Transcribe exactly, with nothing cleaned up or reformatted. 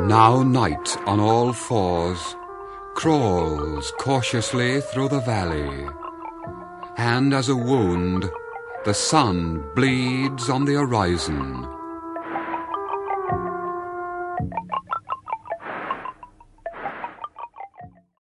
Now night on all fours crawls cautiously through the valley, and as a wound the sun bleeds on the horizon.